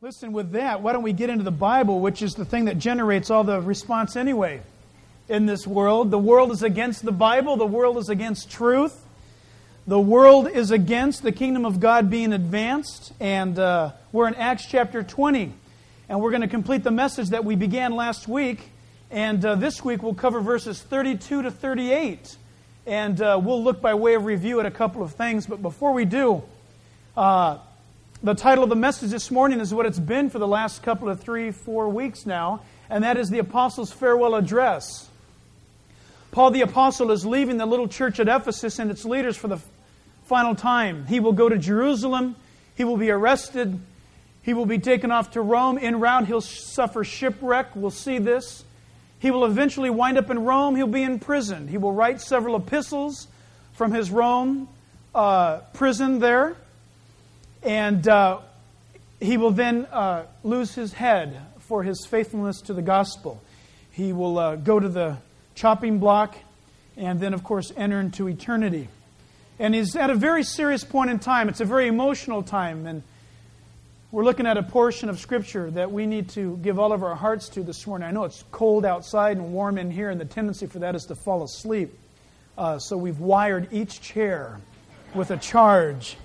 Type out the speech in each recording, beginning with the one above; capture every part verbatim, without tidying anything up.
Listen, with that, why don't we get into the Bible, which is the thing that generates all the response anyway in this world. The world is against the Bible. The world is against truth. The world is against the kingdom of God being advanced. And uh, we're in Acts chapter twenty. And we're going to complete the message that we began last week. And uh, this week we'll cover verses thirty-two to thirty-eight. And uh, we'll look by way of review at a couple of things. But before we do, uh, the title of the message this morning is what it's been for the last couple of three, four weeks now. And that is the Apostles' Farewell Address. Paul the Apostle is leaving the little church at Ephesus and its leaders for the final time. He will go to Jerusalem. He will be arrested. He will be taken off to Rome. En route, he'll suffer shipwreck. We'll see this. He will eventually wind up in Rome. He'll be imprisoned. He will write several epistles from his Rome uh, prison there. And uh, he will then uh, lose his head for his faithfulness to the gospel. He will uh, go to the chopping block and then, of course, enter into eternity. And he's at a very serious point in time. It's a very emotional time. And we're looking at a portion of Scripture that we need to give all of our hearts to this morning. I know it's cold outside and warm in here, and the tendency for that is to fall asleep. Uh, so we've wired each chair with a charge.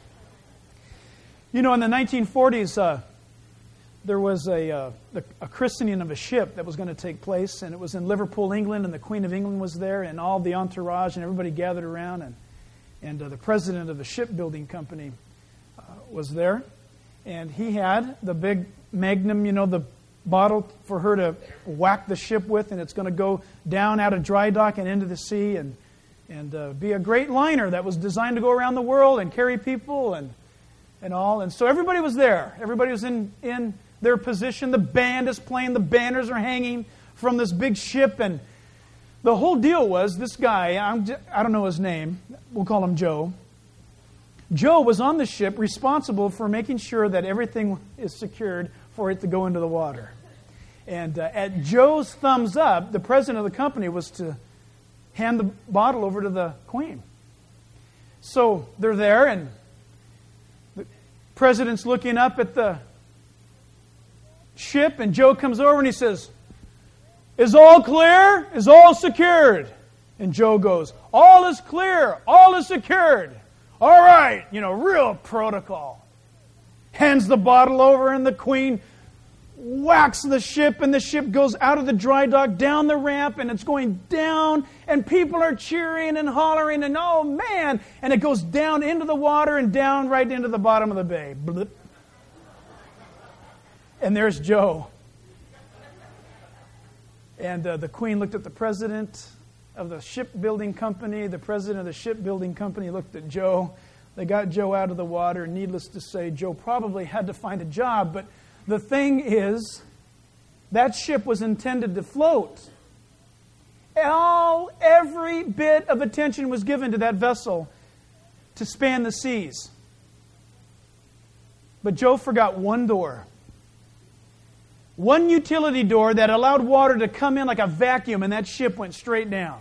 You know, in the nineteen forties, uh, there was a, uh, a christening of a ship that was going to take place, and it was in Liverpool, England, and the Queen of England was there, and all the entourage, and everybody gathered around, and, and uh, the president of the shipbuilding company uh, was there, and he had the big magnum, you know, the bottle for her to whack the ship with, and it's going to go down out of dry dock and into the sea, and, and uh, be a great liner that was designed to go around the world and carry people, and and all. And so everybody was there. Everybody was in, in their position. The band is playing. The banners are hanging from this big ship. And the whole deal was this guy, I'm, I don't know his name. We'll call him Joe. Joe was on the ship responsible for making sure that everything is secured for it to go into the water. And uh, at Joe's thumbs up, the president of the company was to hand the bottle over to the Queen. So they're there, and President's looking up at the ship, and Joe comes over and he says, "Is all clear? Is all secured?" And Joe goes, "All is clear. All is secured." "All right." You know, real protocol. Hands the bottle over, and the Queen whacks the ship, and the ship goes out of the dry dock, down the ramp, and it's going down, and people are cheering and hollering, and oh man, and it goes down into the water and down right into the bottom of the bay. Blip. And there's Joe. And uh, the Queen looked at the president of the shipbuilding company. The president of the shipbuilding company looked at Joe. They got Joe out of the water. Needless to say, Joe probably had to find a job, but the thing is, that ship was intended to float. All, every bit of attention was given to that vessel to span the seas. But Joe forgot one door. One utility door that allowed water to come in like a vacuum, and that ship went straight down.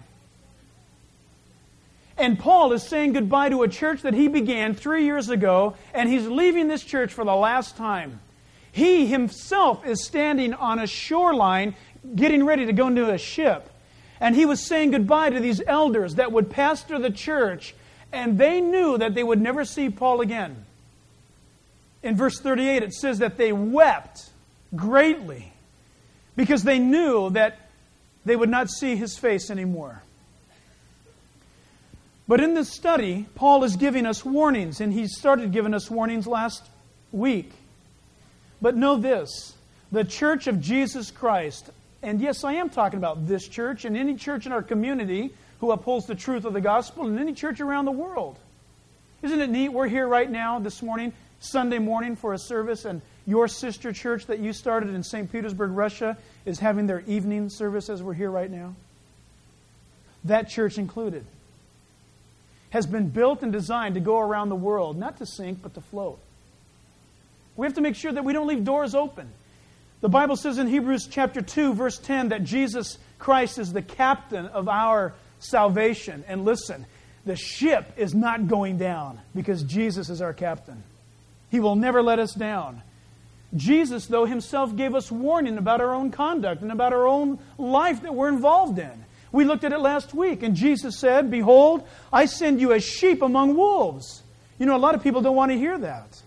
And Paul is saying goodbye to a church that he began three years ago, and he's leaving this church for the last time. He himself is standing on a shoreline getting ready to go into a ship. And he was saying goodbye to these elders that would pastor the church, and they knew that they would never see Paul again. In verse thirty-eight, it says that they wept greatly because they knew that they would not see his face anymore. But in this study, Paul is giving us warnings, and he started giving us warnings last week. But know this, the Church of Jesus Christ, and yes, I am talking about this church and any church in our community who upholds the truth of the gospel, and any church around the world. Isn't it neat? We're here right now this morning, Sunday morning, for a service, and your sister church that you started in Saint Petersburg, Russia, is having their evening service as we're here right now. That church included has been built and designed to go around the world, not to sink, but to float. We have to make sure that we don't leave doors open. The Bible says in Hebrews chapter two, verse ten, that Jesus Christ is the captain of our salvation. And listen, the ship is not going down because Jesus is our captain. He will never let us down. Jesus, though, himself gave us warning about our own conduct and about our own life that we're involved in. We looked at it last week, and Jesus said, "Behold, I send you as sheep among wolves." You know, a lot of people don't want to hear that.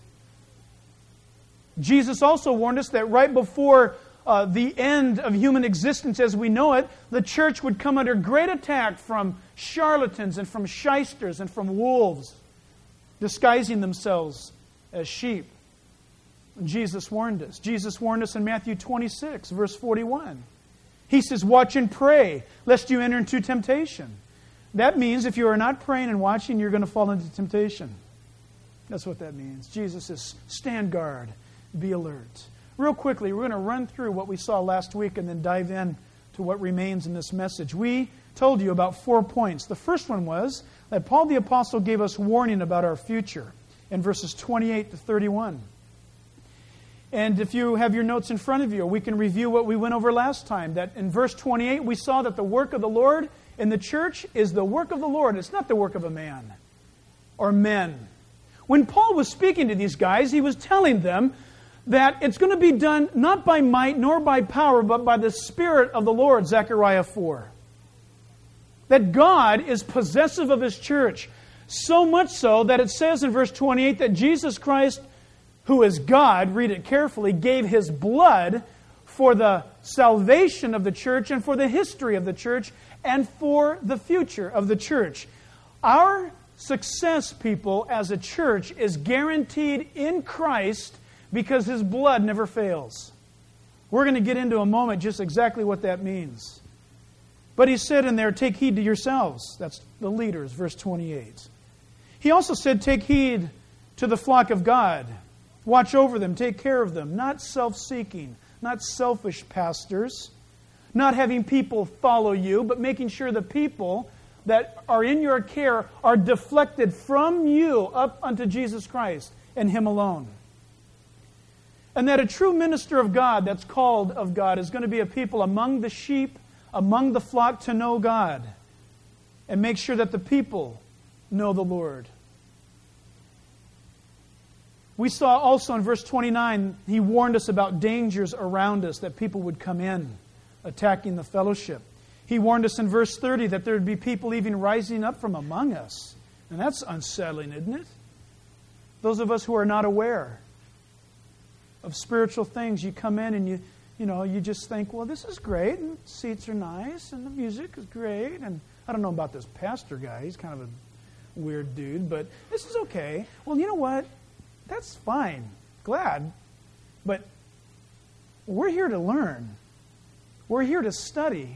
Jesus also warned us that right before uh, the end of human existence as we know it, the church would come under great attack from charlatans and from shysters and from wolves, disguising themselves as sheep. Jesus warned us. Jesus warned us in Matthew twenty-six, verse forty-one. He says, "Watch and pray, lest you enter into temptation." That means if you are not praying and watching, you're going to fall into temptation. That's what that means. Jesus says, stand guard, be alert. Real quickly, we're going to run through what we saw last week and then dive in to what remains in this message. We told you about four points. The first one was that Paul the Apostle gave us warning about our future in verses twenty-eight to thirty-one. And if you have your notes in front of you, we can review what we went over last time. That in verse twenty-eight, we saw that the work of the Lord in the church is the work of the Lord. It's not the work of a man or men. When Paul was speaking to these guys, he was telling them that it's going to be done not by might nor by power, but by the Spirit of the Lord, Zechariah four. That God is possessive of His church. So much so that it says in verse twenty-eight that Jesus Christ, who is God, read it carefully, gave His blood for the salvation of the church and for the history of the church and for the future of the church. Our success, people, as a church is guaranteed in Christ because His blood never fails. We're going to get into a moment just exactly what that means. But he said in there, take heed to yourselves. That's the leaders, verse twenty-eight. He also said, take heed to the flock of God. Watch over them, take care of them. Not self-seeking, not selfish pastors. Not having people follow you, but making sure the people that are in your care are deflected from you up unto Jesus Christ and Him alone. And that a true minister of God that's called of God is going to be a people among the sheep, among the flock to know God. And make sure that the people know the Lord. We saw also in verse twenty-nine, he warned us about dangers around us, that people would come in, attacking the fellowship. He warned us in verse thirty that there would be people even rising up from among us. And that's unsettling, isn't it? Those of us who are not aware of spiritual things, you come in and you, you know, you just think, well, this is great, and seats are nice, and the music is great, and I don't know about this pastor guy. He's kind of a weird dude, but this is okay. Well, you know what? That's fine. Glad. But we're here to learn. We're here to study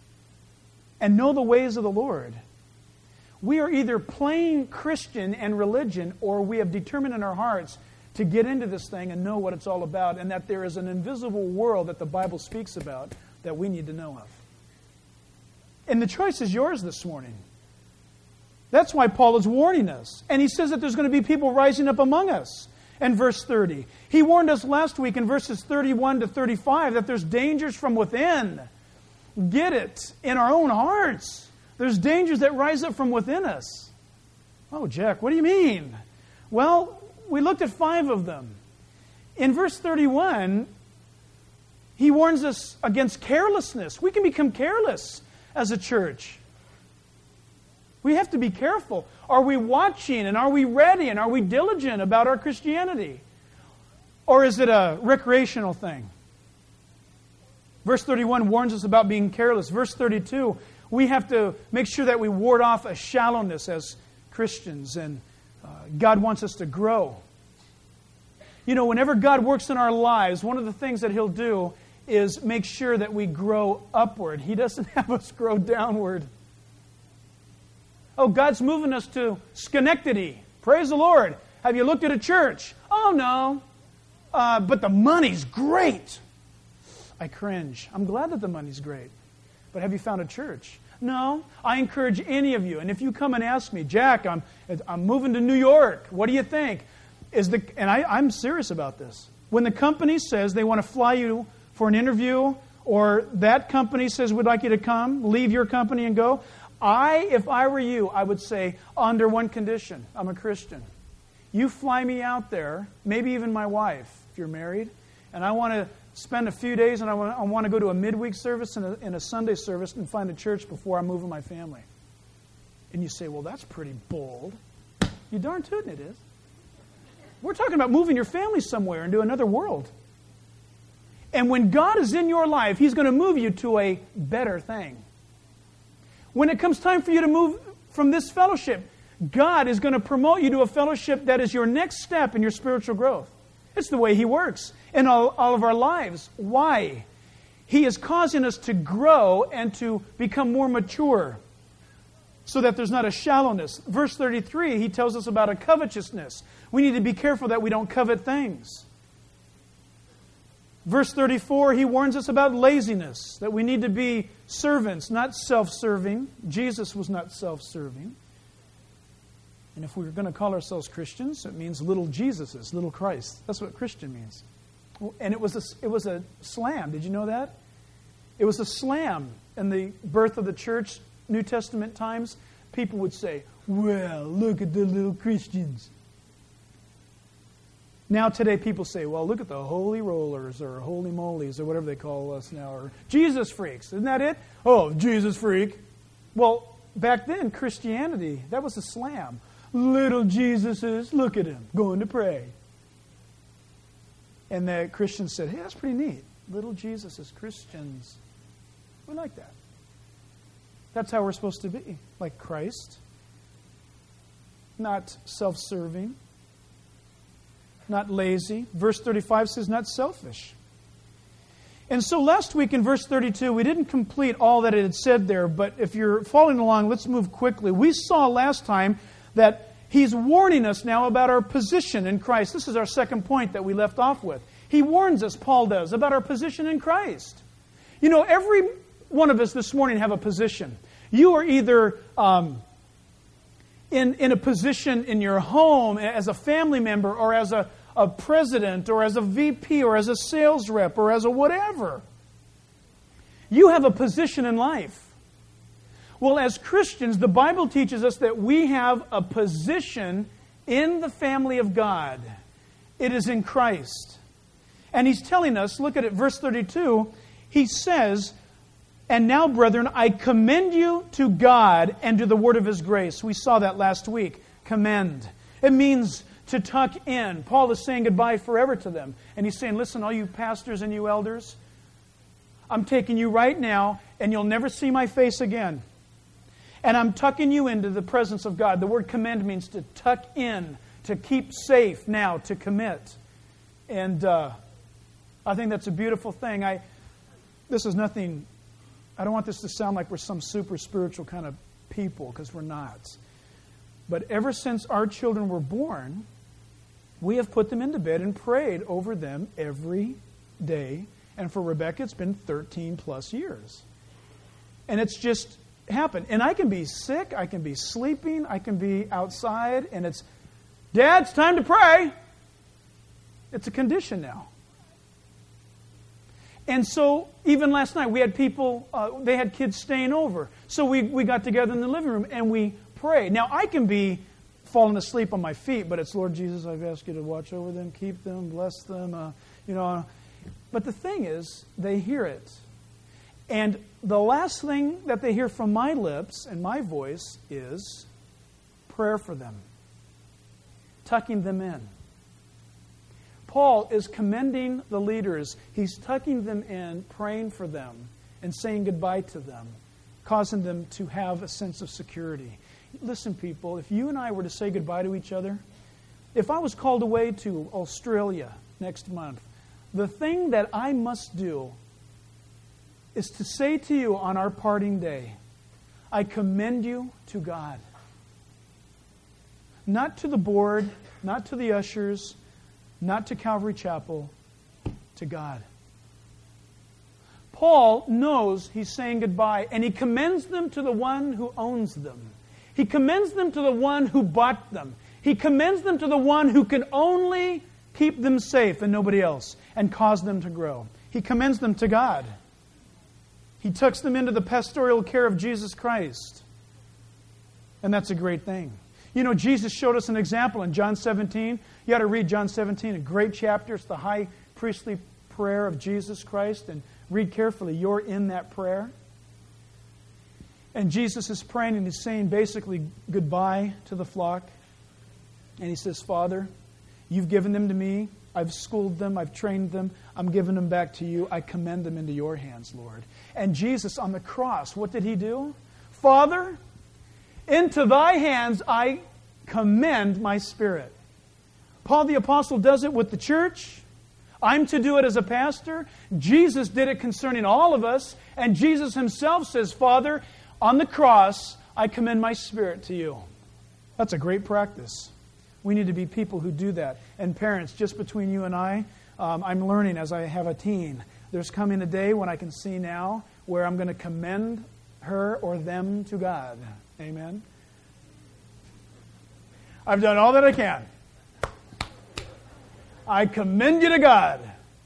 and know the ways of the Lord. We are either playing Christian and religion, or we have determined in our hearts to get into this thing and know what it's all about, and that there is an invisible world that the Bible speaks about that we need to know of. And the choice is yours this morning. That's why Paul is warning us. And he says that there's going to be people rising up among us. And verse thirty. He warned us last week in verses thirty-one to thirty-five that there's dangers from within. Get it? In our own hearts. There's dangers that rise up from within us. Oh, Jack, what do you mean? Well, we looked at five of them. In verse thirty-one, he warns us against carelessness. We can become careless as a church. We have to be careful. Are we watching and are we ready and are we diligent about our Christianity? Or is it a recreational thing? Verse thirty-one warns us about being careless. Verse thirty-two, we have to make sure that we ward off a shallowness as Christians, and uh, God wants us to grow. You know, whenever God works in our lives, one of the things that He'll do is make sure that we grow upward. He doesn't have us grow downward. Oh, God's moving us to Schenectady. Praise the Lord. Have you looked at a church? Oh, no. Uh, but the money's great. I cringe. I'm glad that the money's great. But have you found a church? No. I encourage any of you. And if you come and ask me, Jack, I'm I'm moving to New York. What do you think? Is the and I, I'm serious about this. When the company says they want to fly you for an interview, or that company says we'd like you to come, leave your company and go, I, if I were you, I would say, under one condition. I'm a Christian. You fly me out there, maybe even my wife, if you're married. and I want to spend a few days and I want, I want to go to a midweek service and a, and a Sunday service and find a church before I move with my family. And you say, well, that's pretty bold. You darn tootin' it is. We're talking about moving your family somewhere into another world. And when God is in your life, He's going to move you to a better thing. When it comes time for you to move from this fellowship, God is going to promote you to a fellowship that is your next step in your spiritual growth. It's the way He works in all, all of our lives. Why? He is causing us to grow and to become more mature so that there's not a shallowness. Verse thirty-three, he tells us about a covetousness. We need to be careful that we don't covet things. Verse thirty-four, he warns us about laziness, that we need to be servants, not self-serving. Jesus was not self-serving. And if we're going to call ourselves Christians, it means little Jesuses, little Christ. That's what Christian means. And it was a, it was a slam. Did you know that? It was a slam in the birth of the church, New Testament times. People would say, well, look at the little Christians. Now today people say, well, look at the holy rollers or holy molies or whatever they call us now, or Jesus freaks. Isn't that it? Oh, Jesus freak. Well, back then, Christianity, that was a slam. Little Jesuses, look at him, going to pray. And the Christians said, hey, that's pretty neat. Little Jesuses, Christians. We like that. That's how we're supposed to be, like Christ. Not self-serving. Not lazy. Verse thirty-five says not selfish. And so last week in verse thirty-two, we didn't complete all that it had said there, but if you're following along, let's move quickly. We saw last time that he's warning us now about our position in Christ. This is our second point that we left off with. He warns us, Paul does, about our position in Christ. You know, every one of us this morning have a position. You are either um, in, in a position in your home as a family member or as a, a president or as a V P or as a sales rep or as a whatever. You have a position in life. Well, as Christians, the Bible teaches us that we have a position in the family of God. It is in Christ. And he's telling us, look at it, verse thirty-two, he says, and now, brethren, I commend you to God and to the word of His grace. We saw that last week. Commend. It means to tuck in. Paul is saying goodbye forever to them. And he's saying, listen, all you pastors and you elders, I'm taking you right now and you'll never see my face again. And I'm tucking you into the presence of God. The word commend means to tuck in, to keep safe now, to commit. And uh, I think that's a beautiful thing. I This is nothing... I don't want this to sound like we're some super spiritual kind of people, because we're not. But ever since our children were born, we have put them into bed and prayed over them every day. And for Rebecca, it's been thirteen plus years. And it's just happened. And I can be sick, I can be sleeping, I can be outside, and it's, Dad, it's time to pray. It's a condition now. And so, even last night, we had people, uh, they had kids staying over. So we, we got together in the living room and we prayed. Now, I can be falling asleep on my feet, but it's, Lord Jesus, I've asked you to watch over them, keep them, bless them, uh, you know. But the thing is, they hear it. And the last thing that they hear from my lips and my voice is prayer for them, tucking them in. Paul is commending the leaders. He's tucking them in, praying for them, and saying goodbye to them, causing them to have a sense of security. Listen, people, if you and I were to say goodbye to each other, if I was called away to Australia next month, the thing that I must do is to say to you on our parting day, I commend you to God. Not to the board, not to the ushers, not to Calvary Chapel, to God. Paul knows he's saying goodbye, and he commends them to the one who owns them. He commends them to the one who bought them. He commends them to the one who can only keep them safe and nobody else, and cause them to grow. He commends them to God. He tucks them into the pastoral care of Jesus Christ. And that's a great thing. You know, Jesus showed us an example in John seventeen. You ought to read John seventeen, a great chapter. It's the high priestly prayer of Jesus Christ, and read carefully, you're in that prayer. And Jesus is praying and he's saying basically goodbye to the flock. And he says, Father, you've given them to me. I've schooled them. I've trained them. I'm giving them back to you. I commend them into your hands, Lord. And Jesus on the cross, what did he do? Father, into thy hands I commend my spirit. Paul the Apostle does it with the church. I'm to do it as a pastor. Jesus did it concerning all of us. And Jesus himself says, Father, on the cross, I commend my spirit to you. That's a great practice. We need to be people who do that. And parents, just between you and I, um, I'm learning as I have a teen. There's coming a day when I can see now where I'm going to commend her or them to God. Amen? I've done all that I can. I commend you to God.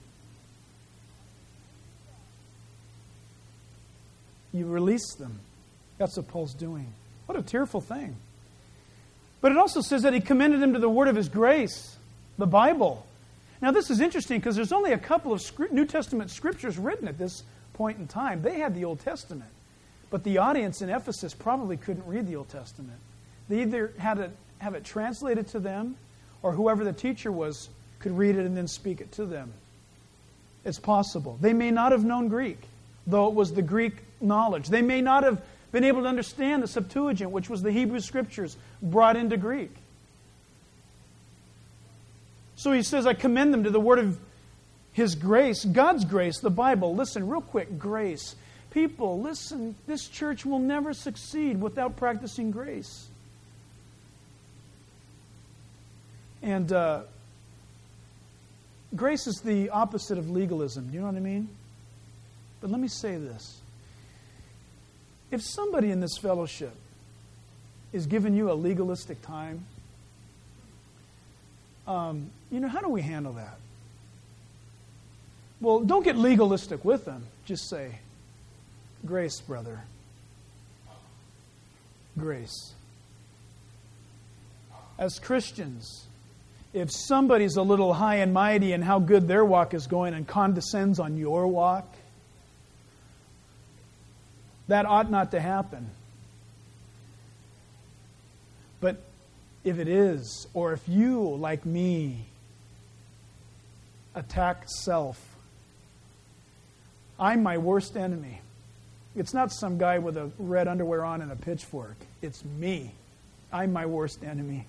You release them. That's what Paul's doing. What a tearful thing. But it also says that he commended them to the word of his grace, the Bible. Now this is interesting because there's only a couple of New Testament scriptures written at this point in time. They had the Old Testament. But the audience in Ephesus probably couldn't read the Old Testament. They either had to have it translated to them, or whoever the teacher was could read it and then speak it to them. It's possible. They may not have known Greek, though it was the Greek knowledge. They may not have been able to understand the Septuagint, which was the Hebrew Scriptures brought into Greek. So he says, I commend them to the word of his grace, God's grace, the Bible. Listen, real quick, grace. People, listen, this church will never succeed without practicing grace. And uh, grace is the opposite of legalism. You know what I mean? But let me say this. If somebody in this fellowship is giving you a legalistic time, um, you know, how do we handle that? Well, don't get legalistic with them. Just say, grace, brother. Grace. As Christians, if somebody's a little high and mighty in how good their walk is going and condescends on your walk, that ought not to happen. But if it is, or if you, like me, attack self, I'm my worst enemy. It's not some guy with a red underwear on and a pitchfork. It's me. I'm my worst enemy.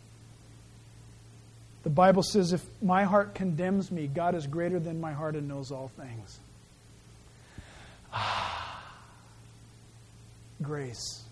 The Bible says if my heart condemns me, God is greater than my heart and knows all things. Grace.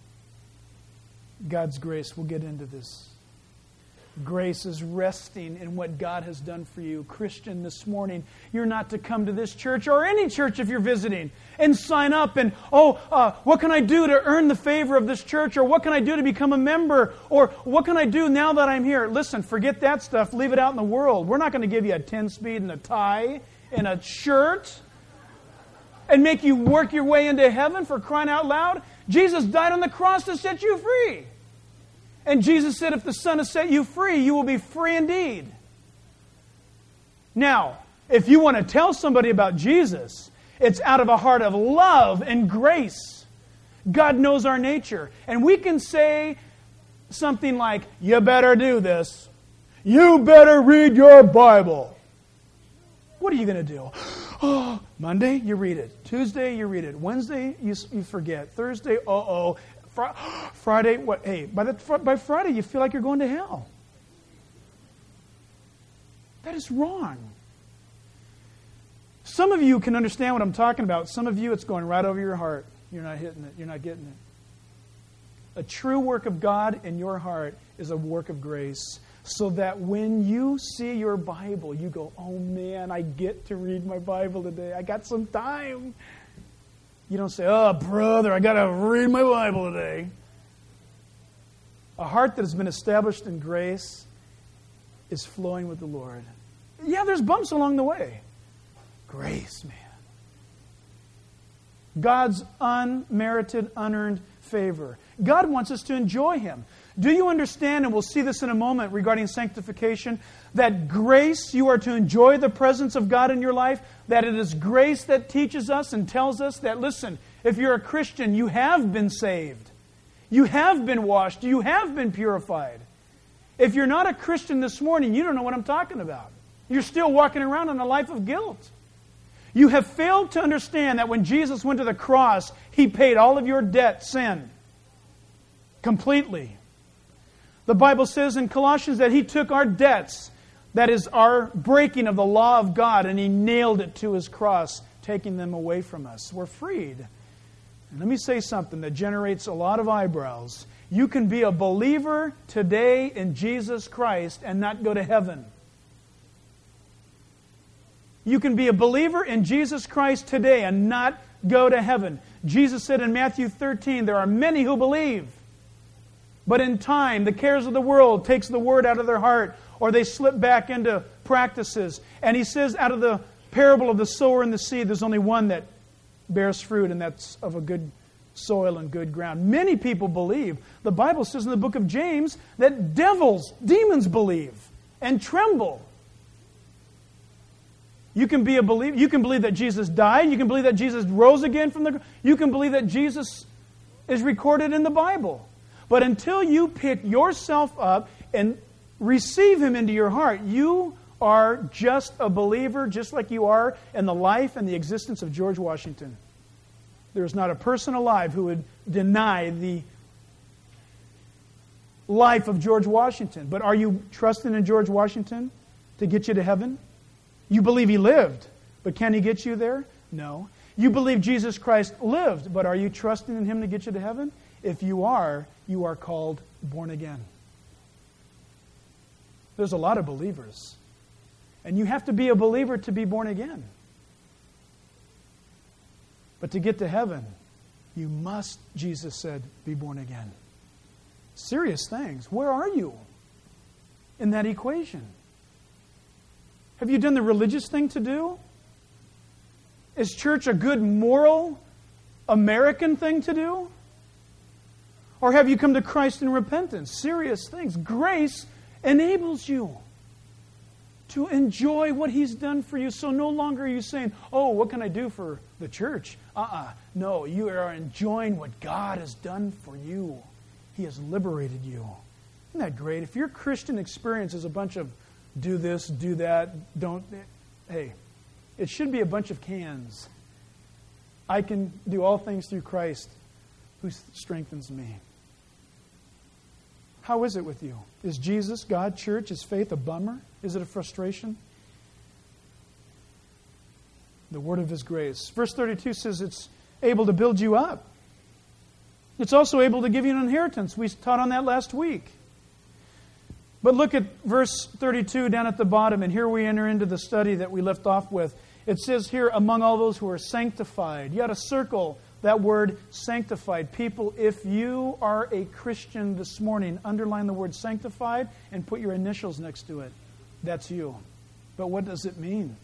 God's grace. We'll get into this. Grace is resting in what God has done for you. Christian, this morning, you're not to come to this church or any church if you're visiting and sign up and, oh, uh, what can I do to earn the favor of this church? Or what can I do to become a member? Or what can I do now that I'm here? Listen, forget that stuff. Leave it out in the world. We're not going to give you a ten-speed and a tie and a shirt and make you work your way into heaven, for crying out loud. Jesus died on the cross to set you free. And Jesus said, if the Son has set you free, you will be free indeed. Now, if you want to tell somebody about Jesus, it's out of a heart of love and grace. God knows our nature. And we can say something like, you better do this. You better read your Bible. What are you going to do? Oh, Monday, you read it. Tuesday, you read it. Wednesday, you, you forget. Thursday, uh-oh. Fr- Friday, what? Hey, by, the, by Friday, you feel like you're going to hell. That is wrong. Some of you can understand what I'm talking about. Some of you, it's going right over your heart. You're not hitting it. You're not getting it. A true work of God in your heart is a work of grace. So that when you see your Bible, you go, oh man, I get to read my Bible today. I got some time. You don't say, oh brother, I got to read my Bible today. A heart that has been established in grace is flowing with the Lord. Yeah, there's bumps along the way. Grace, man. God's unmerited, unearned favor. God wants us to enjoy Him. Do you understand, and we'll see this in a moment regarding sanctification, that grace, you are to enjoy the presence of God in your life, that it is grace that teaches us and tells us that, listen, if you're a Christian, you have been saved. You have been washed. You have been purified. If you're not a Christian this morning, you don't know what I'm talking about. You're still walking around in a life of guilt. You have failed to understand that when Jesus went to the cross, He paid all of your debt, sin, completely. The Bible says in Colossians that He took our debts, that is our breaking of the law of God, and He nailed it to His cross, taking them away from us. We're freed. And let me say something that generates a lot of eyebrows. You can be a believer today in Jesus Christ and not go to heaven. You can be a believer in Jesus Christ today and not go to heaven. Jesus said in Matthew thirteen, there are many who believe, but in time, the cares of the world takes the word out of their heart, or they slip back into practices. And He says, out of the parable of the sower and the seed, there's only one that bears fruit, and that's of a good soil and good ground. Many people believe. The Bible says in the book of James that devils, demons believe and tremble. You can be a believer. You can believe that Jesus died. You can believe that Jesus rose again from the grave. You can believe that Jesus is recorded in the Bible. But until you pick yourself up and receive Him into your heart, you are just a believer, just like you are in the life and the existence of George Washington. There is not a person alive who would deny the life of George Washington. But are you trusting in George Washington to get you to heaven? You believe he lived, but can he get you there? No. You believe Jesus Christ lived, but are you trusting in Him to get you to heaven? If you are, you are called born again. There's a lot of believers. And you have to be a believer to be born again. But to get to heaven, you must, Jesus said, be born again. Serious things. Where are you in that equation? Have you done the religious thing to do? Is church a good moral American thing to do? Or have you come to Christ in repentance? Serious things. Grace enables you to enjoy what He's done for you. So no longer are you saying, oh, what can I do for the church? Uh-uh. No, you are enjoying what God has done for you. He has liberated you. Isn't that great? If your Christian experience is a bunch of do this, do that, don't... Hey, it should be a bunch of cans. I can do all things through Christ who strengthens me. How is it with you? Is Jesus, God, church, is faith a bummer? Is it a frustration? The word of His grace. Verse thirty-two says it's able to build you up. It's also able to give you an inheritance. We taught on that last week. But look at verse thirty-two down at the bottom, and here we enter into the study that we left off with. It says here, among all those who are sanctified. You ought to circle that word sanctified. People, if you are a Christian this morning, underline the word sanctified and put your initials next to it. That's you. But what does it mean?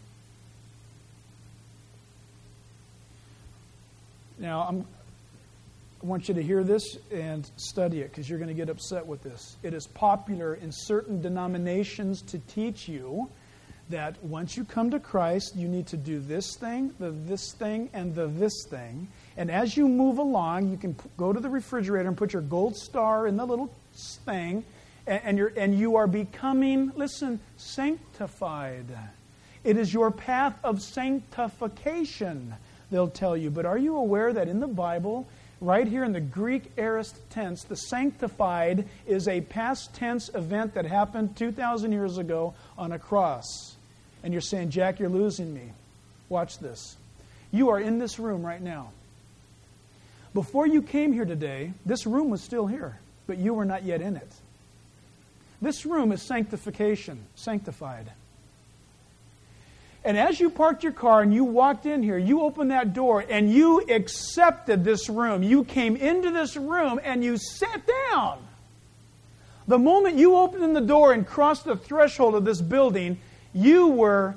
Now, I'm, I want you to hear this and study it because you're going to get upset with this. It is popular in certain denominations to teach you that once you come to Christ, you need to do this thing, the this thing, and the this thing. And as you move along, you can p- go to the refrigerator and put your gold star in the little thing, and, and, you're, and you are becoming, listen, sanctified. It is your path of sanctification, they'll tell you. But are you aware that in the Bible, right here in the Greek aorist tense, the sanctified is a past tense event that happened two thousand years ago on a cross? And you're saying, Jack, you're losing me. Watch this. You are in this room right now. Before you came here today, this room was still here, but you were not yet in it. This room is sanctification, sanctified. And as you parked your car and you walked in here, you opened that door and you accepted this room. You came into this room and you sat down. The moment you opened in the door and crossed the threshold of this building, you were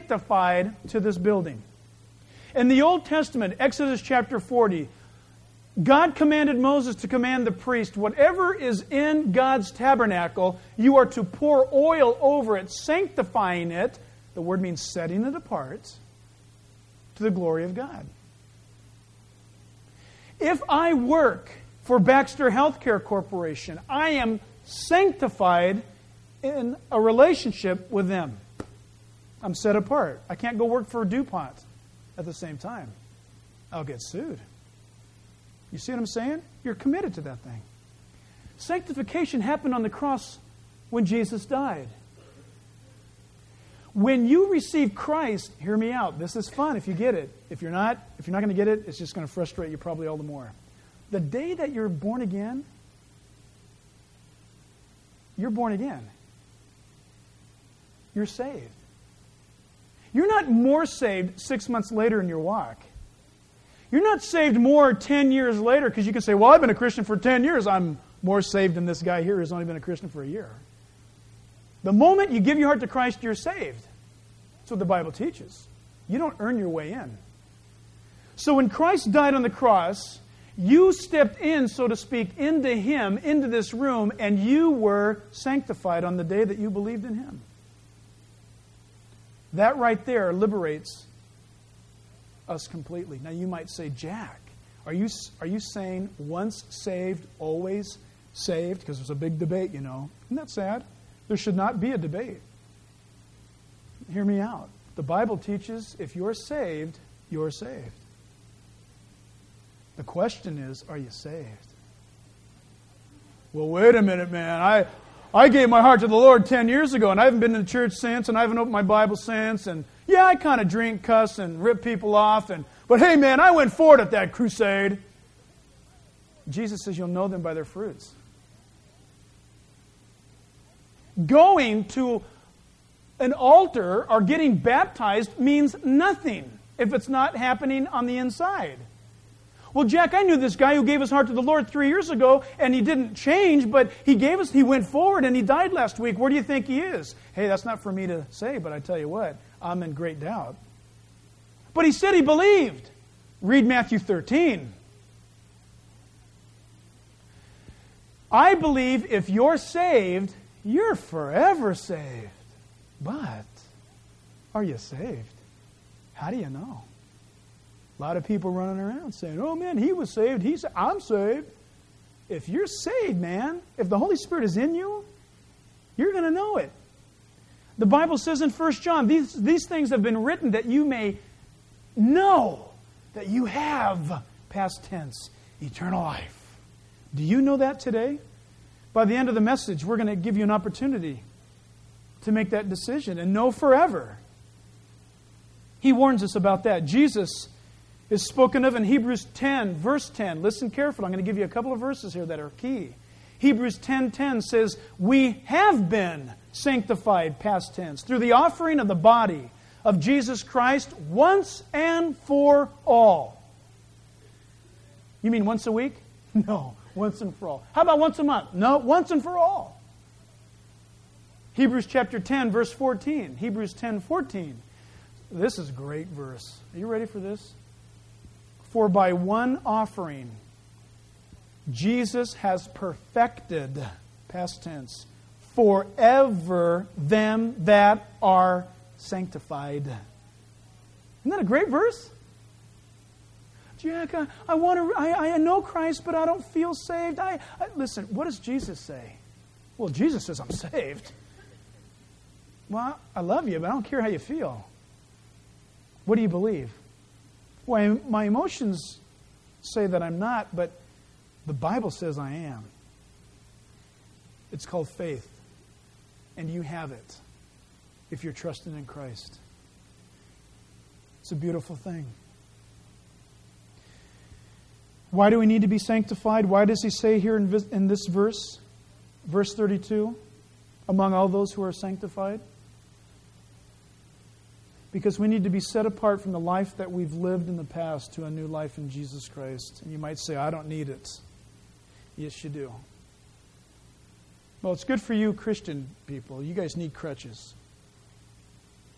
sanctified to this building. In the Old Testament, Exodus chapter forty, God commanded Moses to command the priest, whatever is in God's tabernacle, you are to pour oil over it, sanctifying it. The word means setting it apart to the glory of God. If I work for Baxter Healthcare Corporation, I am sanctified in a relationship with them. I'm set apart. I can't go work for DuPont at the same time. I'll get sued. You see what I'm saying? You're committed to that thing. Sanctification happened on the cross when Jesus died. When you receive Christ, hear me out. This is fun if you get it. If you're not, if you're not going to get it, it's just going to frustrate you probably all the more. The day that you're born again, you're born again. You're saved. You're not more saved six months later in your walk. You're not saved more ten years later because you can say, well, I've been a Christian for ten years. I'm more saved than this guy here who's only been a Christian for a year. The moment you give your heart to Christ, you're saved. That's what the Bible teaches. You don't earn your way in. So when Christ died on the cross, you stepped in, so to speak, into Him, into this room, and you were sanctified on the day that you believed in Him. That right there liberates us completely. Now you might say, Jack, are you are you saying once saved, always saved? Because there's a big debate, you know. Isn't that sad? There should not be a debate. Hear me out. The Bible teaches if you're saved, you're saved. The question is, are you saved? Well, wait a minute, man. I I gave my heart to the Lord ten years ago, and I haven't been in the church since, and I haven't opened my Bible since, and yeah, I kind of drink, cuss, and rip people off, and but hey, man, I went forward at that crusade. Jesus says you'll know them by their fruits. Going to an altar or getting baptized means nothing if it's not happening on the inside. Well, Jack, I knew this guy who gave his heart to the Lord three years ago, and he didn't change, but he gave us, he went forward, and he died last week. Where do you think he is? Hey, that's not for me to say, but I tell you what, I'm in great doubt. But he said he believed. Read Matthew thirteen. I believe if you're saved, you're forever saved. But are you saved? How do you know? A lot of people running around saying, oh man, he was saved. He's, I'm saved. If you're saved, man, if the Holy Spirit is in you, you're going to know it. The Bible says in First John, these, these things have been written that you may know that you have, past tense, eternal life. Do you know that today? By the end of the message, we're going to give you an opportunity to make that decision and know forever. He warns us about that. Jesus is spoken of in Hebrews ten, verse ten. Listen carefully. I'm going to give you a couple of verses here that are key. Hebrews ten ten says, we have been sanctified, past tense, through the offering of the body of Jesus Christ once and for all. You mean once a week? No, once and for all. How about once a month? No, once and for all. Hebrews chapter ten, verse fourteen. Hebrews ten fourteen. This is a great verse. Are you ready for this? For by one offering, Jesus has perfected, past tense, forever them that are sanctified. Isn't that a great verse? Jack, I, I want to. I, I know Christ, but I don't feel saved. I, I listen. What does Jesus say? Well, Jesus says I'm saved. Well, I love you, but I don't care how you feel. What do you believe? Well, my emotions say that I'm not, but the Bible says I am. It's called faith. And you have it if you're trusting in Christ. It's a beautiful thing. Why do we need to be sanctified? Why does he say here in, in this verse, verse thirty-two, among all those who are sanctified? Because we need to be set apart from the life that we've lived in the past to a new life in Jesus Christ. And you might say, I don't need it. Yes, you do. Well, it's good for you Christian people. You guys need crutches.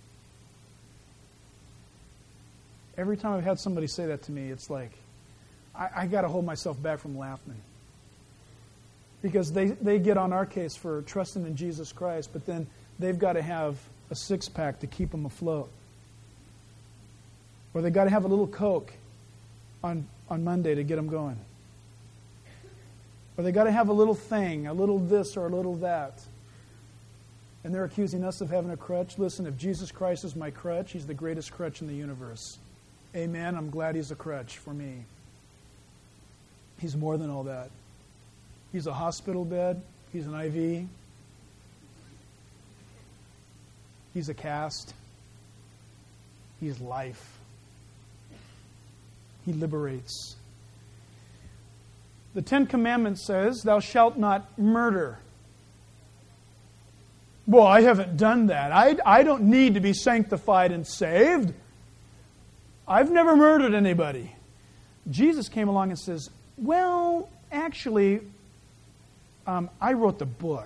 Every time I've had somebody say that to me, it's like, I, I got to hold myself back from laughing. Because they, they get on our case for trusting in Jesus Christ, but then they've got to have a six-pack to keep them afloat. Or they've got to have a little Coke on, on Monday to get them going. Or they've got to have a little thing, a little this or a little that. And they're accusing us of having a crutch. Listen, if Jesus Christ is my crutch, He's the greatest crutch in the universe. Amen. I'm glad He's a crutch for me. He's more than all that. He's a hospital bed. He's an I V. He's a cast. He's life. He liberates. The Ten Commandments says, thou shalt not murder. Well, I haven't done that. I, I don't need to be sanctified and saved. I've never murdered anybody. Jesus came along and says, well, actually, um, I wrote the book.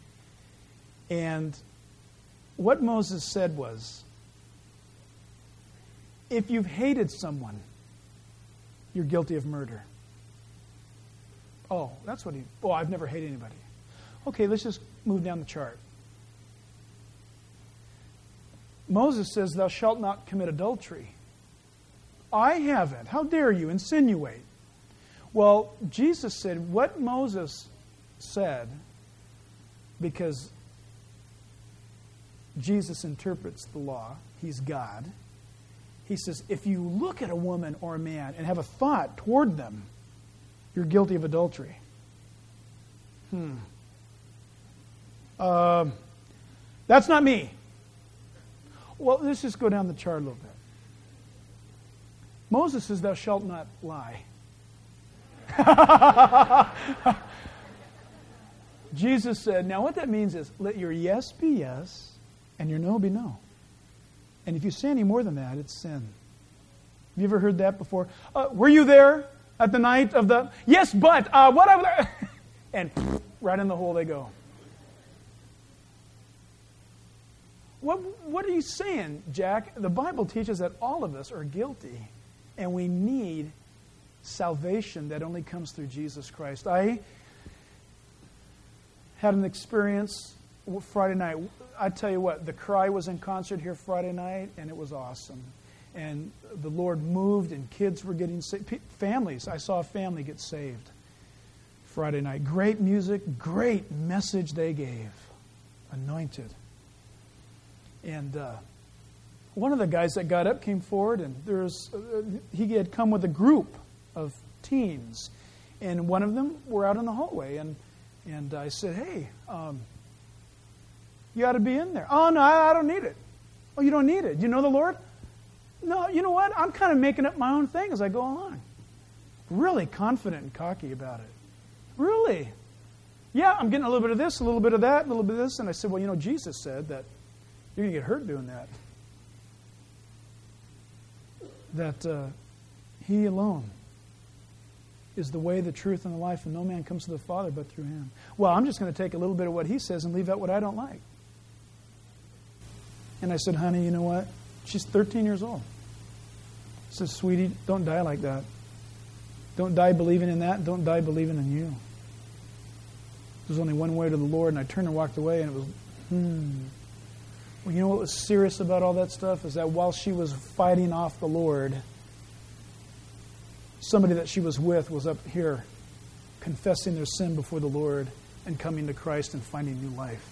And what Moses said was, if you've hated someone, you're guilty of murder. Oh, that's what he... Oh, I've never hated anybody. Okay, let's just move down the chart. Moses says, thou shalt not commit adultery. I haven't. How dare you insinuate? Well, Jesus said what Moses said, because Jesus interprets the law. He's God. He says, if you look at a woman or a man and have a thought toward them, you're guilty of adultery. Hmm. Uh, that's not me. Well, let's just go down the chart a little bit. Moses says, thou shalt not lie. Jesus said, now what that means is, let your yes be yes, and your no be no. And if you say any more than that, it's sin. Have you ever heard that before? Uh, were you there at the night of the... Yes, but, uh, whatever. And right in the hole they go. What, what are you saying, Jack? The Bible teaches that all of us are guilty, and we need salvation that only comes through Jesus Christ. I had an experience Friday night. I tell you what, the Cry was in concert here Friday night, and it was awesome. And the Lord moved, and kids were getting saved. Families, I saw a family get saved Friday night. Great music, great message they gave. Anointed. And uh, one of the guys that got up came forward, and there was, uh, he had come with a group of teens. And one of them were out in the hallway, and, and I said, hey, um, you ought to be in there. Oh, no, I don't need it. Oh, you don't need it. You know the Lord? No, you know what? I'm kind of making up my own thing as I go along. Really confident and cocky about it. Really? Yeah, I'm getting a little bit of this, a little bit of that, a little bit of this. And I said, well, you know, Jesus said that you're going to get hurt doing that. That uh, He alone is the way, the truth, and the life, and no man comes to the Father but through Him. Well, I'm just going to take a little bit of what He says and leave out what I don't like. And I said, honey, you know what? She's thirteen years old. I said, sweetie, don't die like that. Don't die believing in that. Don't die believing in you. There's only one way to the Lord. And I turned and walked away, and it was, hmm. Well, you know what was serious about all that stuff? Is that while she was fighting off the Lord, somebody that she was with was up here confessing their sin before the Lord and coming to Christ and finding new life.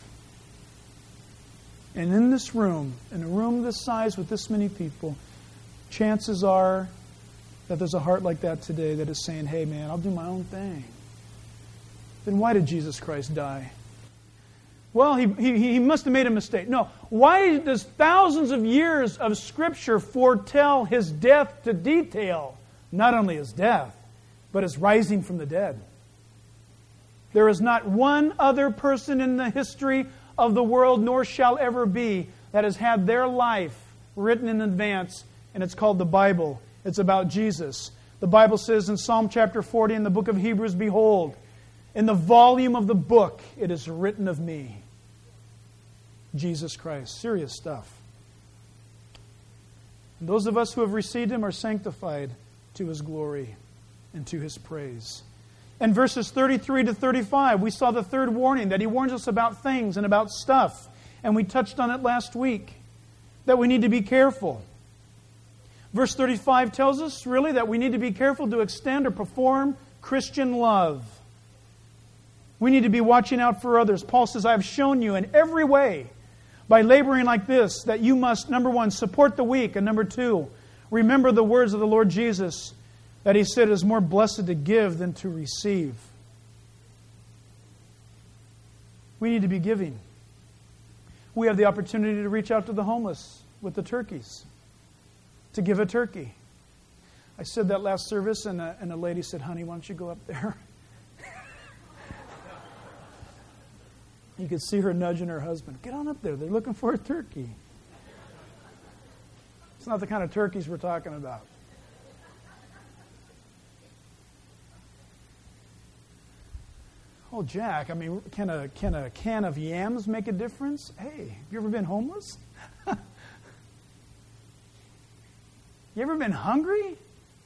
And in this room, in a room this size with this many people, chances are that there's a heart like that today that is saying, hey man, I'll do my own thing. Then why did Jesus Christ die? Well, he, he, he must have made a mistake. No. Why does thousands of years of Scripture foretell His death to detail? Not only His death, but His rising from the dead. There is not one other person in the history of the world, nor shall ever be, that has had their life written in advance, and it's called the Bible. It's about Jesus. The Bible says in Psalm chapter forty in the book of Hebrews, behold, in the volume of the book it is written of me. Jesus Christ. Serious stuff. And those of us who have received Him are sanctified to His glory. into His praise. And verses thirty-three to thirty-five, we saw the third warning, that He warns us about things and about stuff. And we touched on it last week, that we need to be careful. Verse thirty-five tells us, really, that we need to be careful to extend or perform Christian love. We need to be watching out for others. Paul says, I have shown you in every way, by laboring like this, that you must, number one, support the weak, and number two, remember the words of the Lord Jesus, that He said it is more blessed to give than to receive. We need to be giving. We have the opportunity to reach out to the homeless with the turkeys, to give a turkey. I said that last service, and a, and a lady said, honey, why don't you go up there? You could see her nudging her husband. Get on up there. They're looking for a turkey. It's not the kind of turkeys we're talking about. Oh, Jack, I mean, can a, can a can of yams make a difference? Hey, have you ever been homeless? You ever been hungry?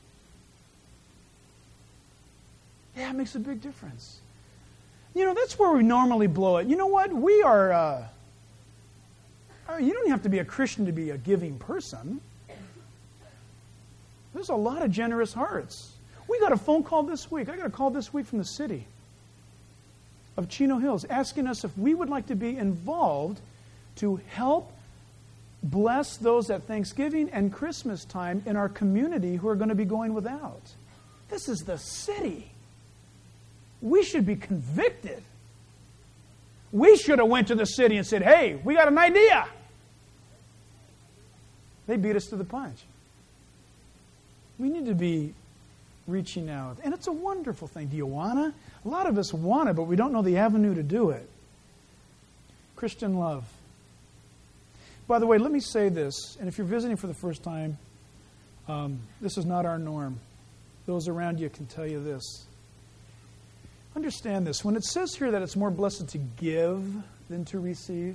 Yeah, it makes a big difference. You know, that's where we normally blow it. You know what? We are, uh, you don't have to be a Christian to be a giving person. There's a lot of generous hearts. We got a phone call this week. I got a call this week from the city of Chino Hills asking us if we would like to be involved to help bless those at Thanksgiving and Christmas time in our community who are going to be going without. This is the city. We should be convicted. We should have went to the city and said, hey, we got an idea. They beat us to the punch. We need to be reaching out. And it's a wonderful thing. Do you want to? A lot of us want it, but we don't know the avenue to do it. Christian love. By the way, let me say this, and if you're visiting for the first time, um, this is not our norm. Those around you can tell you this. Understand this. When it says here that it's more blessed to give than to receive,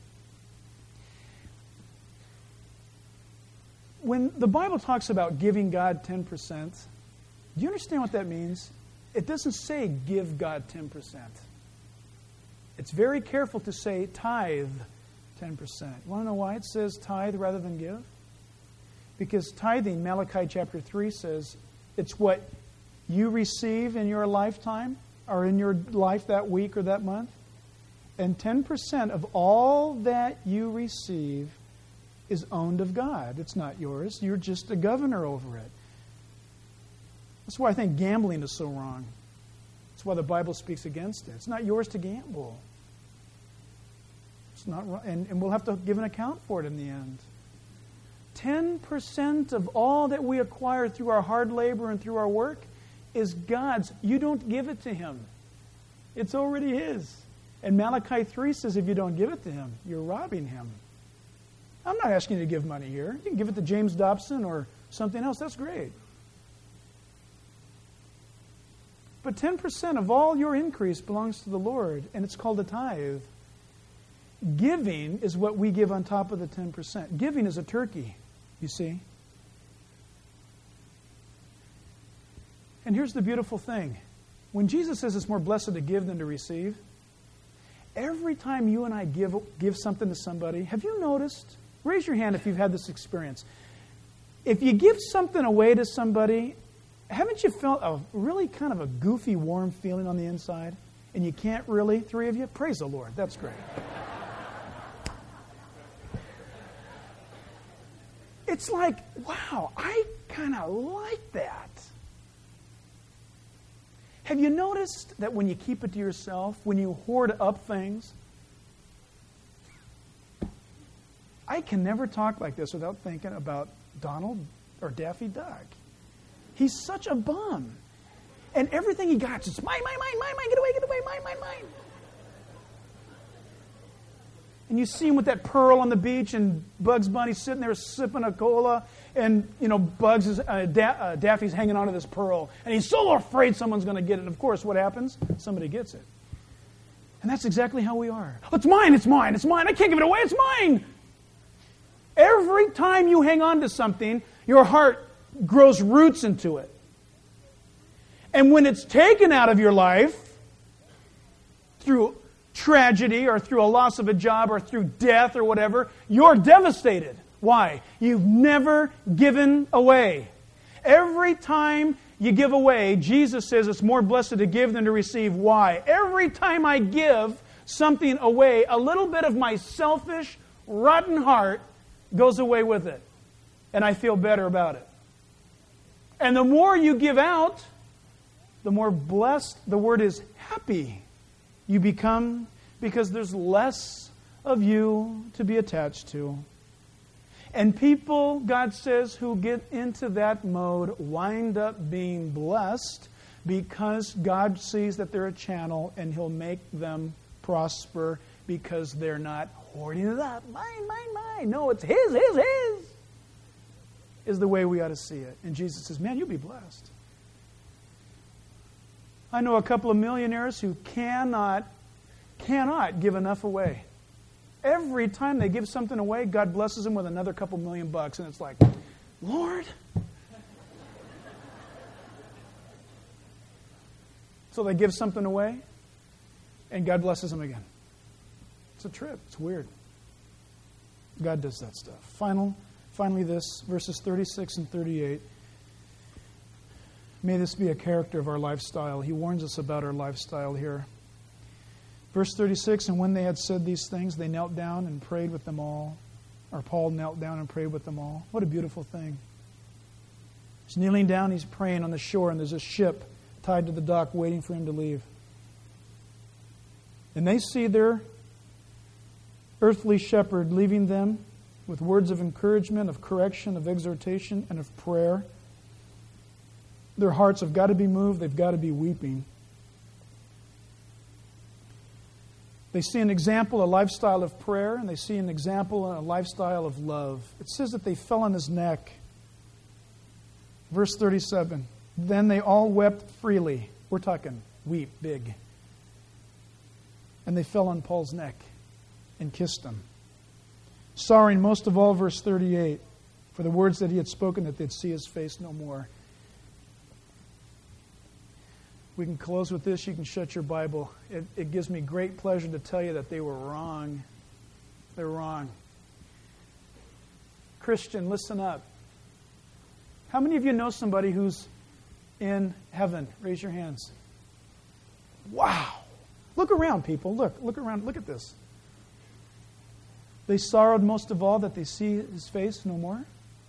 when the Bible talks about giving God ten percent, do you understand what that means? It doesn't say give God ten percent. It's very careful to say tithe ten percent. You want to know why it says tithe rather than give? Because tithing, Malachi chapter three says, it's what you receive in your lifetime or in your life that week or that month. And ten percent of all that you receive is owned of God. It's not yours. You're just a governor over it. That's why I think gambling is so wrong. That's why the Bible speaks against it. It's not yours to gamble. It's not, and, and we'll have to give an account for it in the end. ten percent of all that we acquire through our hard labor and through our work is God's. You don't give it to Him. It's already His. And Malachi three says if you don't give it to Him, you're robbing Him. I'm not asking you to give money here. You can give it to James Dobson or something else. That's great. But ten percent of all your increase belongs to the Lord, and it's called a tithe. Giving is what we give on top of the ten percent. Giving is a turkey, you see. And here's the beautiful thing. When Jesus says it's more blessed to give than to receive, every time you and I give, give something to somebody, have you noticed? Raise your hand if you've had this experience. If you give something away to somebody, haven't you felt a really kind of a goofy, warm feeling on the inside? And you can't really, three of you? Praise the Lord. That's great. It's like, wow, I kind of like that. Have you noticed that when you keep it to yourself, when you hoard up things? I can never talk like this without thinking about Donald or Daffy Duck. He's such a bum. And everything he got is just mine, mine, mine, mine, mine, get away, get away, mine, mine, mine. And you see him with that pearl on the beach, and Bugs Bunny's sitting there sipping a cola, and, you know, Bugs is, uh, da- uh, Daffy's hanging onto this pearl, and he's so afraid someone's going to get it. And of course, what happens? Somebody gets it. And that's exactly how we are. Oh, it's mine, it's mine, it's mine. I can't give it away, it's mine. Every time you hang on to something, your heart grows roots into it. And when it's taken out of your life through tragedy or through a loss of a job or through death or whatever, you're devastated. Why? You've never given away. Every time you give away, Jesus says it's more blessed to give than to receive. Why? Every time I give something away, a little bit of my selfish, rotten heart goes away with it. And I feel better about it. And the more you give out, the more blessed, the word is happy, you become, because there's less of you to be attached to. And people, God says, who get into that mode wind up being blessed because God sees that they're a channel and He'll make them prosper because they're not hoarding it up. Mine, mine, mine. No, it's His, His, His. Is the way we ought to see it. And Jesus says, man, you'll be blessed. I know a couple of millionaires who cannot, cannot give enough away. Every time they give something away, God blesses them with another couple million bucks. And it's like, Lord. So they give something away, and God blesses them again. It's a trip. It's weird. God does that stuff. Final, finally this, verses thirty-six and thirty-eight. May this be a character of our lifestyle. He warns us about our lifestyle here. Verse thirty-six, and when they had said these things, they knelt down and prayed with them all. Or Paul knelt down and prayed with them all. What a beautiful thing. He's kneeling down, he's praying on the shore, and there's a ship tied to the dock waiting for him to leave. And they see their earthly shepherd leaving them with words of encouragement, of correction, of exhortation, and of prayer. Their hearts have got to be moved. They've got to be weeping. They see an example, a lifestyle of prayer, and they see an example, a lifestyle of love. It says that they fell on his neck. Verse thirty-seven. Then they all wept freely. We're talking weep, big. And they fell on Paul's neck and kissed him. Sorrowing most of all, verse thirty-eight, for the words that he had spoken, that they'd see his face no more. We can close with this. You can shut your Bible. It, it gives me great pleasure to tell you that they were wrong. They're wrong. Christian, listen up. How many of you know somebody who's in heaven? Raise your hands. Wow. Look around, people. Look. Look around. Look at this. They sorrowed most of all that they see his face no more.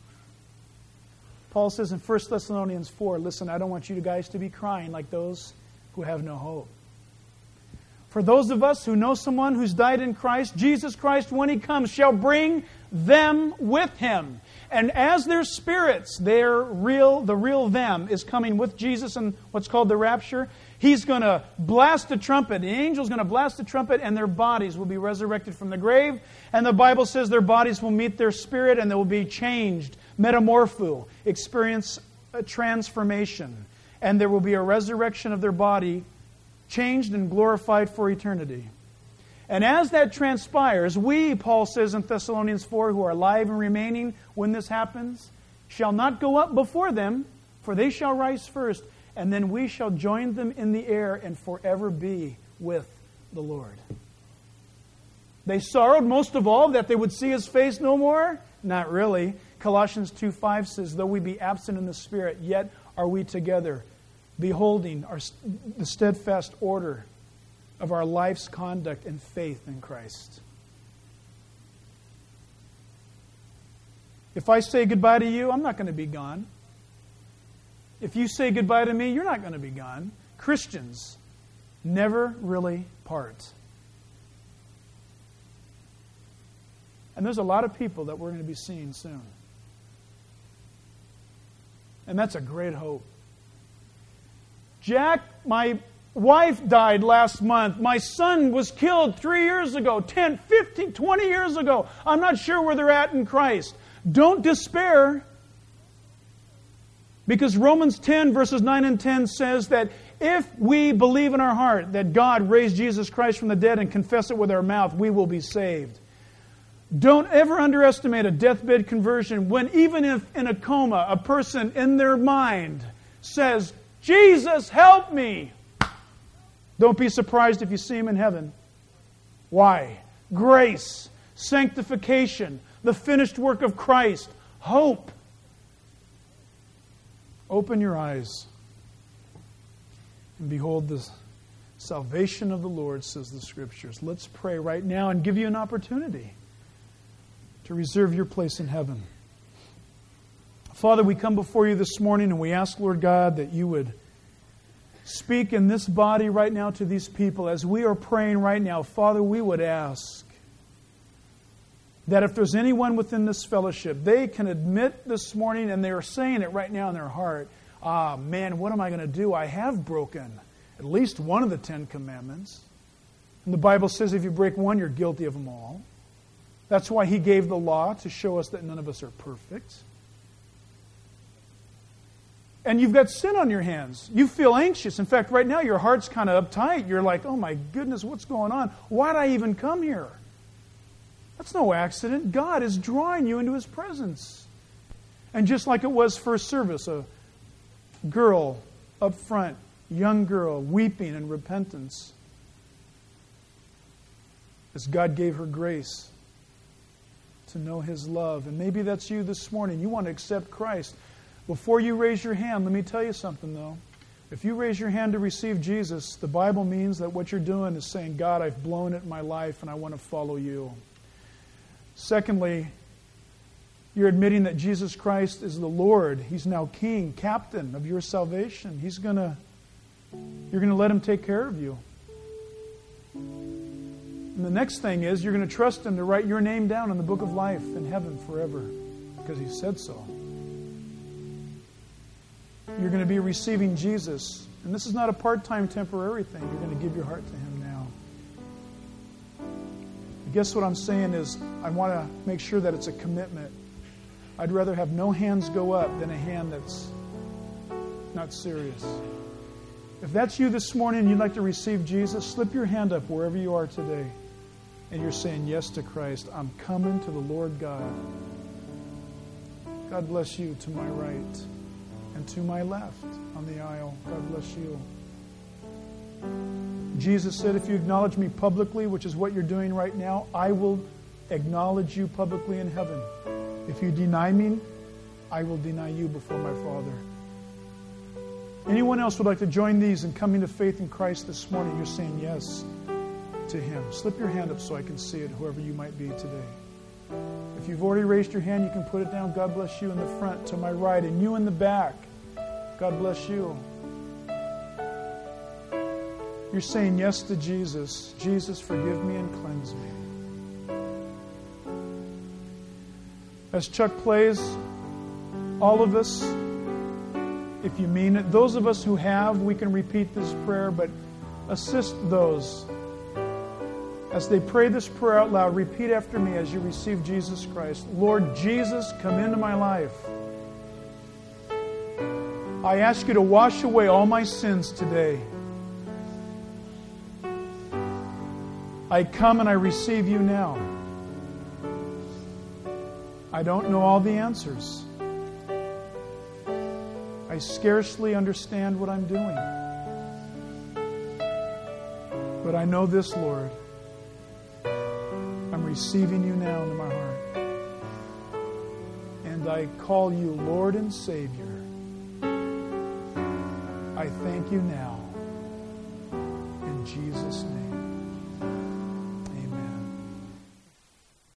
Paul says in First Thessalonians four, listen, I don't want you guys to be crying like those who have no hope. For those of us who know someone who's died in Christ, Jesus Christ, when He comes, shall bring them with Him. And as their spirits, their real, the real them is coming with Jesus in what's called the rapture. He's going to blast a trumpet. The angel's going to blast a trumpet, and their bodies will be resurrected from the grave. And the Bible says their bodies will meet their spirit, and they will be changed, metamorpho, experience a transformation. And there will be a resurrection of their body, changed and glorified for eternity. And as that transpires, we, Paul says in Thessalonians four, who are alive and remaining when this happens, shall not go up before them, for they shall rise first, and then we shall join them in the air and forever be with the Lord. They sorrowed most of all that they would see His face no more? Not really. Colossians two five says, though we be absent in the Spirit, yet are we together, beholding our, the steadfast order of our life's conduct and faith in Christ. If I say goodbye to you, I'm not going to be gone. If you say goodbye to me, you're not going to be gone. Christians never really part. And there's a lot of people that we're going to be seeing soon. And that's a great hope. Jack, my wife died last month. My son was killed three years ago, ten, fifteen, twenty years ago. I'm not sure where they're at in Christ. Don't despair. Because Romans ten, verses nine and ten says that if we believe in our heart that God raised Jesus Christ from the dead and confess it with our mouth, we will be saved. Don't ever underestimate a deathbed conversion when even if in a coma, a person in their mind says, Jesus, help me. Don't be surprised if you see him in heaven. Why? Grace, sanctification, the finished work of Christ, hope. Open your eyes and behold the salvation of the Lord, says the Scriptures. Let's pray right now and give you an opportunity to reserve your place in heaven. Father, we come before you this morning and we ask, Lord God, that you would speak in this body right now to these people. As we are praying right now, Father, we would ask that if there's anyone within this fellowship, they can admit this morning, and they are saying it right now in their heart, ah, man, what am I going to do? I have broken at least one of the Ten Commandments. And the Bible says if you break one, you're guilty of them all. That's why He gave the law, to show us that none of us are perfect. And you've got sin on your hands. You feel anxious. In fact, right now your heart's kind of uptight. You're like, oh my goodness, what's going on? Why'd I even come here? That's no accident. God is drawing you into His presence. And just like it was first service, a girl up front, young girl, weeping in repentance, as God gave her grace to know His love. And maybe that's you this morning. You want to accept Christ. Before you raise your hand, let me tell you something though. If you raise your hand to receive Jesus, the Bible means that what you're doing is saying, God, I've blown it in my life and I want to follow you. Secondly, you're admitting that Jesus Christ is the Lord. He's now King, Captain of your salvation. He's gonna, you're going to let Him take care of you. And the next thing is you're going to trust Him to write your name down in the book of life in heaven forever because He said so. You're going to be receiving Jesus. And this is not a part-time temporary thing. You're going to give your heart to Him now. I guess what I'm saying is I want to make sure that it's a commitment. I'd rather have no hands go up than a hand that's not serious. If that's you this morning and you'd like to receive Jesus, slip your hand up wherever you are today. And you're saying yes to Christ. I'm coming to the Lord God. God bless you to my right and to my left on the aisle. God bless you. Jesus said, if you acknowledge me publicly, which is what you're doing right now, I will acknowledge you publicly in heaven. If you deny me, I will deny you before my Father. Anyone else would like to join these in coming to faith in Christ this morning? You're saying yes to Him. Slip your hand up so I can see it, whoever you might be today. If you've already raised your hand, you can put it down. God bless you in the front to my right, and you in the back. God bless you. You're saying yes to Jesus. Jesus, forgive me and cleanse me. As Chuck plays, all of us, if you mean it, those of us who have, we can repeat this prayer, but assist those. As they pray this prayer out loud, repeat after me as you receive Jesus Christ. Lord Jesus, come into my life. I ask you to wash away all my sins today. I come and I receive you now. I don't know all the answers. I scarcely understand what I'm doing. But I know this, Lord. I'm receiving you now into my heart. And I call you Lord and Savior. I thank you now. In Jesus' name.